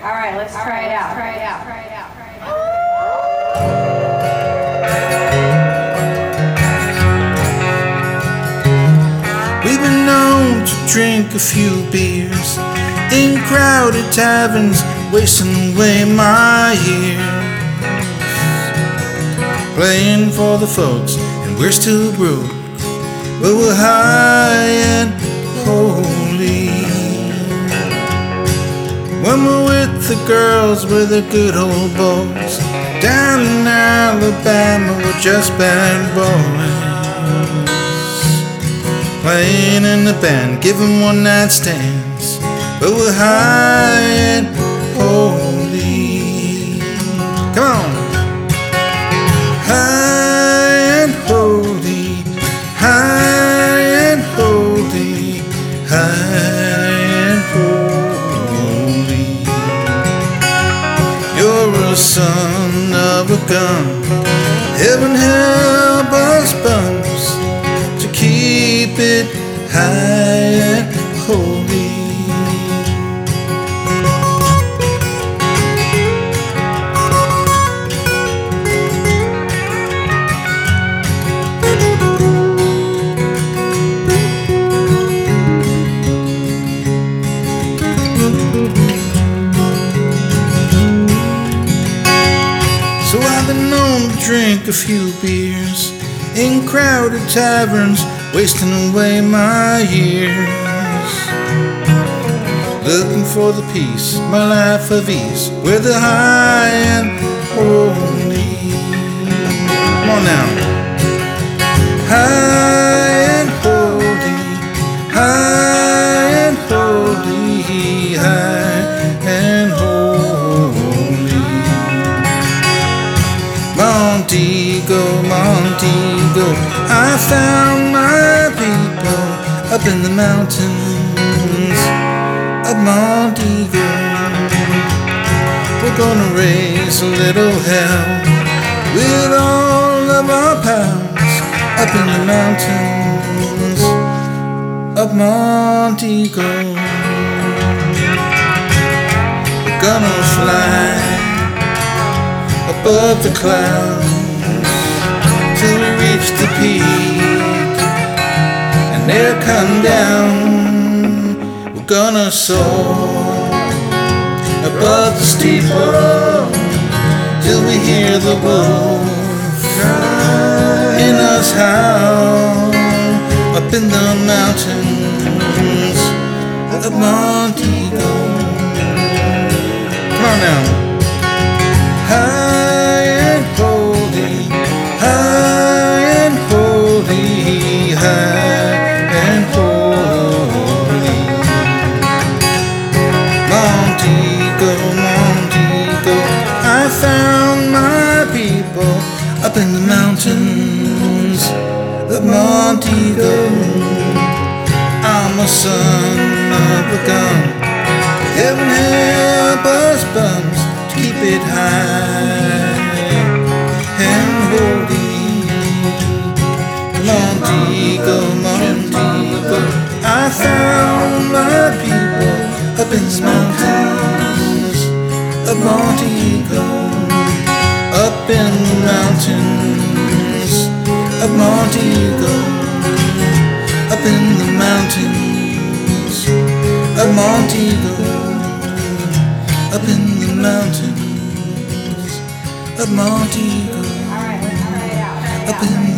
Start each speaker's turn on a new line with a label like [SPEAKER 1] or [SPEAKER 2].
[SPEAKER 1] All right, let's try it out.
[SPEAKER 2] We've been known to drink a few beers in crowded taverns, wasting away my years, playing for the folks, and we're still broke, but we're high and holy. When we're with the girls, we're the good old boys. Down in Alabama, we're just bad boys, playing in the band, giving one-night stands, but we're high and holy. Come on! High and holy, high and holy, high and holy. You're a son of a gun. Heaven help us bums to keep it high and holy. So I've been known to drink a few beers in crowded taverns, wasting away my years, looking for the peace, my life of ease, with the high and holy. Come on now. High and holy, high and holy, high and holy. Montego, Montego, I found my people up in the mountains of Montego. We're gonna raise a little hell with all of our pals up in the mountains of Montego. We're gonna fly above the clouds till we reach the peak, and there come down. We're gonna soar above the steeple till we hear the wolf in us howl up in the mountains of Montego. Come on now. High and holy, high and holy, high and holy. Montego, Montego, I found my people up in the mountains of Montego. I'm a son of a gun. Heaven help us bums to keep it high and holy. Montego, Montego, I found my people up in the mountains of Montego, up in the mountains of Montego, up in the mountains of Montego, up in the mountains of Montego, up in